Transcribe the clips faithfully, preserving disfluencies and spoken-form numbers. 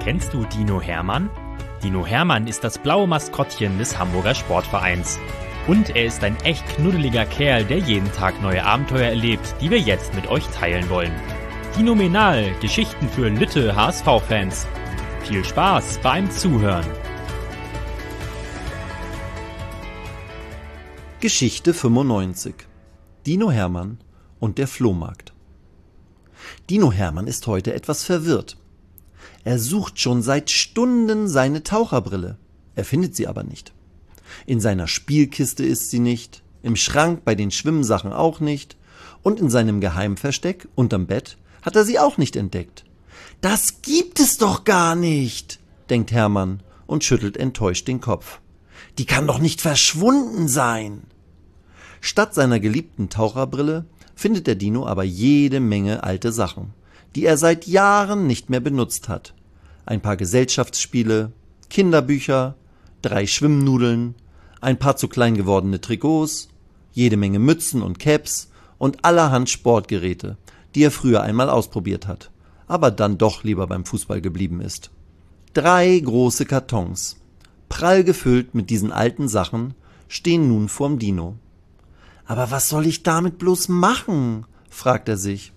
Kennst du Dino Hermann? Dino Hermann ist das blaue Maskottchen des Hamburger Sportvereins. Und er ist ein echt knuddeliger Kerl, der jeden Tag neue Abenteuer erlebt, die wir jetzt mit euch teilen wollen. Dinomenal, Geschichten für Lütte H S V-Fans. Viel Spaß beim Zuhören. Geschichte fünfundneunzig. Dino Hermann und der Flohmarkt. Dino Hermann ist heute etwas verwirrt. Er sucht schon seit Stunden seine Taucherbrille. Er findet sie aber nicht. In seiner Spielkiste ist sie nicht, im Schrank bei den Schwimmsachen auch nicht und in seinem Geheimversteck unterm Bett hat er sie auch nicht entdeckt. Das gibt es doch gar nicht, denkt Hermann und schüttelt enttäuscht den Kopf. Die kann doch nicht verschwunden sein. Statt seiner geliebten Taucherbrille findet der Dino aber jede Menge alte Sachen, die er seit Jahren nicht mehr benutzt hat. Ein paar Gesellschaftsspiele, Kinderbücher, drei Schwimmnudeln, ein paar zu klein gewordene Trikots, jede Menge Mützen und Caps und allerhand Sportgeräte, die er früher einmal ausprobiert hat, aber dann doch lieber beim Fußball geblieben ist. Drei große Kartons, prall gefüllt mit diesen alten Sachen, stehen nun vorm Dino. Aber was soll ich damit bloß machen? Fragt er sich.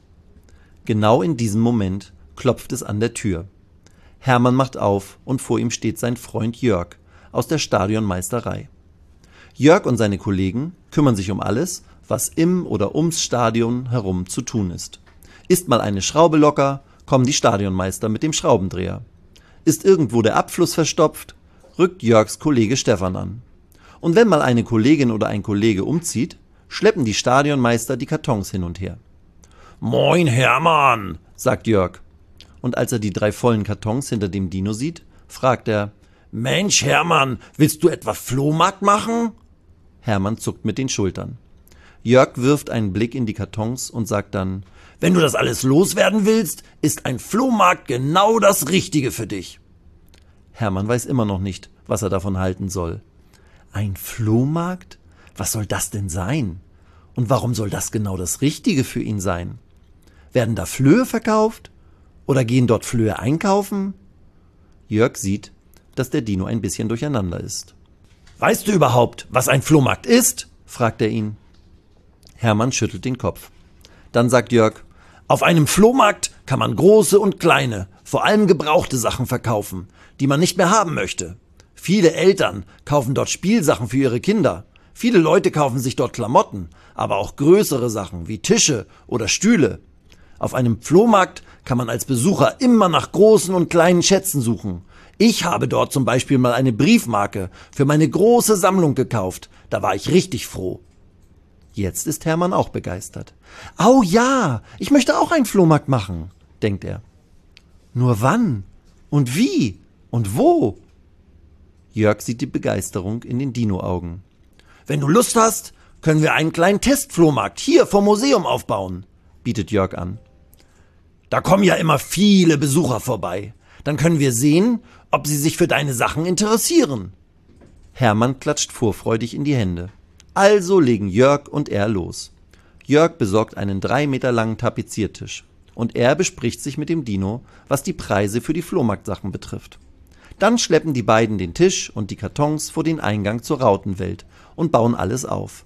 Genau in diesem Moment klopft es an der Tür. Hermann macht auf und vor ihm steht sein Freund Jörg aus der Stadionmeisterei. Jörg und seine Kollegen kümmern sich um alles, was im oder ums Stadion herum zu tun ist. Ist mal eine Schraube locker, kommen die Stadionmeister mit dem Schraubendreher. Ist irgendwo der Abfluss verstopft, rückt Jörgs Kollege Stefan an. Und wenn mal eine Kollegin oder ein Kollege umzieht, schleppen die Stadionmeister die Kartons hin und her. »Moin Hermann«, sagt Jörg. Und als er die drei vollen Kartons hinter dem Dino sieht, fragt er, »Mensch Hermann, willst du etwa Flohmarkt machen?« Hermann zuckt mit den Schultern. Jörg wirft einen Blick in die Kartons und sagt dann, »Wenn du das alles loswerden willst, ist ein Flohmarkt genau das Richtige für dich.« Hermann weiß immer noch nicht, was er davon halten soll. Ein Flohmarkt? Was soll das denn sein? Und warum soll das genau das Richtige für ihn sein? Werden da Flöhe verkauft? Oder gehen dort Flöhe einkaufen? Jörg sieht, dass der Dino ein bisschen durcheinander ist. »Weißt du überhaupt, was ein Flohmarkt ist?« fragt er ihn. Hermann schüttelt den Kopf. Dann sagt Jörg, »Auf einem Flohmarkt kann man große und kleine, vor allem gebrauchte Sachen verkaufen, die man nicht mehr haben möchte. Viele Eltern kaufen dort Spielsachen für ihre Kinder. Viele Leute kaufen sich dort Klamotten, aber auch größere Sachen wie Tische oder Stühle. Auf einem Flohmarkt kann man als Besucher immer nach großen und kleinen Schätzen suchen. Ich habe dort zum Beispiel mal eine Briefmarke für meine große Sammlung gekauft. Da war ich richtig froh.« Jetzt ist Hermann auch begeistert. »Au ja, ich möchte auch einen Flohmarkt machen«, denkt er. Nur wann? Und wie? Und wo? Jörg sieht die Begeisterung in den Dino-Augen. »Wenn du Lust hast, können wir einen kleinen Testflohmarkt hier vom Museum aufbauen«, bietet Jörg an. »Da kommen ja immer viele Besucher vorbei. Dann können wir sehen, ob sie sich für deine Sachen interessieren.« Hermann klatscht vorfreudig in die Hände. Also legen Jörg und er los. Jörg besorgt einen drei Meter langen Tapeziertisch und er bespricht sich mit dem Dino, was die Preise für die Flohmarktsachen betrifft. Dann schleppen die beiden den Tisch und die Kartons vor den Eingang zur Rautenwelt und bauen alles auf.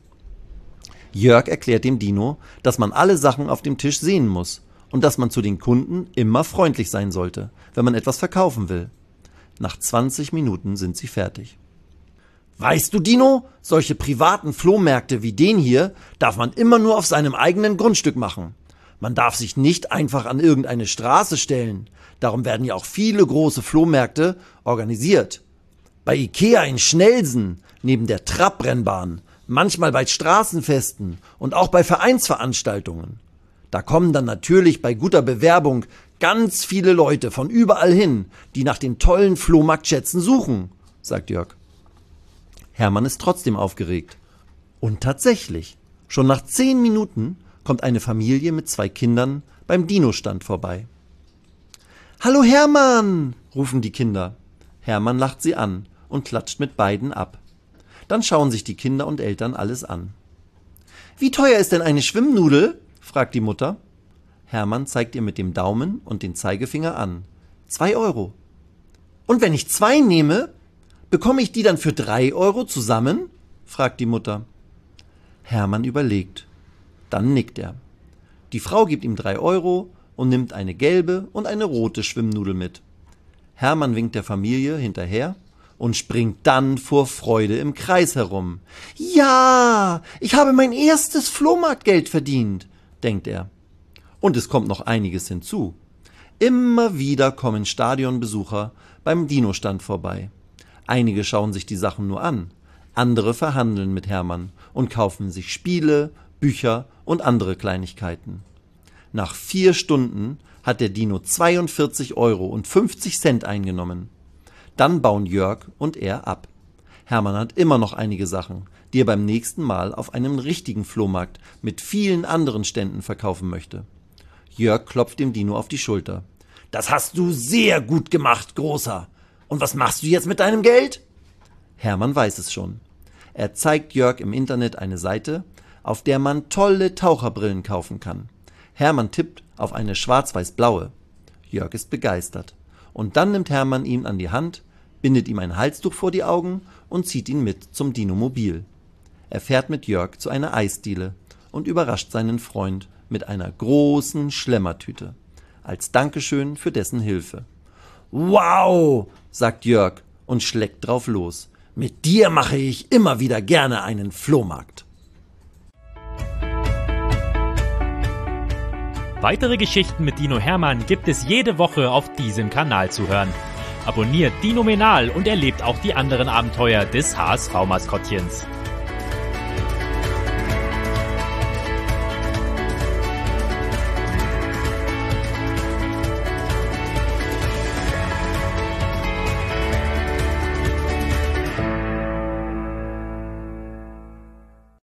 Jörg erklärt dem Dino, dass man alle Sachen auf dem Tisch sehen muss und dass man zu den Kunden immer freundlich sein sollte, wenn man etwas verkaufen will. Nach zwanzig Minuten sind sie fertig. »Weißt du, Dino, solche privaten Flohmärkte wie den hier darf man immer nur auf seinem eigenen Grundstück machen. Man darf sich nicht einfach an irgendeine Straße stellen. Darum werden ja auch viele große Flohmärkte organisiert. Bei Ikea in Schnelsen, neben der Trabrennbahn, manchmal bei Straßenfesten und auch bei Vereinsveranstaltungen. Da kommen dann natürlich bei guter Bewerbung ganz viele Leute von überall hin, die nach den tollen Flohmarktschätzen suchen«, sagt Jörg. Hermann ist trotzdem aufgeregt. Und tatsächlich, schon nach zehn Minuten kommt eine Familie mit zwei Kindern beim Dino-Stand vorbei. »Hallo Hermann«, rufen die Kinder. Hermann lacht sie an und klatscht mit beiden ab. Dann schauen sich die Kinder und Eltern alles an. »Wie teuer ist denn eine Schwimmnudel?« fragt die Mutter. Hermann zeigt ihr mit dem Daumen und den Zeigefinger an. Zwei Euro. Und wenn ich zwei nehme, bekomme ich die dann für drei Euro zusammen? Fragt die Mutter. Hermann überlegt. Dann nickt er. Die Frau gibt ihm drei Euro und nimmt eine gelbe und eine rote Schwimmnudel mit. Hermann winkt der Familie hinterher und springt dann vor Freude im Kreis herum. Ja, ich habe mein erstes Flohmarktgeld verdient, denkt er. Und es kommt noch einiges hinzu. Immer wieder kommen Stadionbesucher beim Dino-Stand vorbei. Einige schauen sich die Sachen nur an, andere verhandeln mit Hermann und kaufen sich Spiele, Bücher und andere Kleinigkeiten. Nach vier Stunden hat der Dino zweiundvierzig Euro und fünfzig Cent eingenommen. Dann bauen Jörg und er ab. Hermann hat immer noch einige Sachen, die er beim nächsten Mal auf einem richtigen Flohmarkt mit vielen anderen Ständen verkaufen möchte. Jörg klopft dem Dino auf die Schulter. Das hast du sehr gut gemacht, Großer. Und was machst du jetzt mit deinem Geld? Hermann weiß es schon. Er zeigt Jörg im Internet eine Seite, auf der man tolle Taucherbrillen kaufen kann. Hermann tippt auf eine schwarz-weiß-blaue. Jörg ist begeistert. Und dann nimmt Hermann ihn an die Hand, bindet ihm ein Halstuch vor die Augen und zieht ihn mit zum Dinomobil. Er fährt mit Jörg zu einer Eisdiele und überrascht seinen Freund mit einer großen Schlemmertüte, als Dankeschön für dessen Hilfe. Wow, sagt Jörg und schlägt drauf los. Mit dir mache ich immer wieder gerne einen Flohmarkt. Weitere Geschichten mit Dino Hermann gibt es jede Woche auf diesem Kanal zu hören. Abonniert Dinomenal und erlebt auch die anderen Abenteuer des H S V-Maskottchens.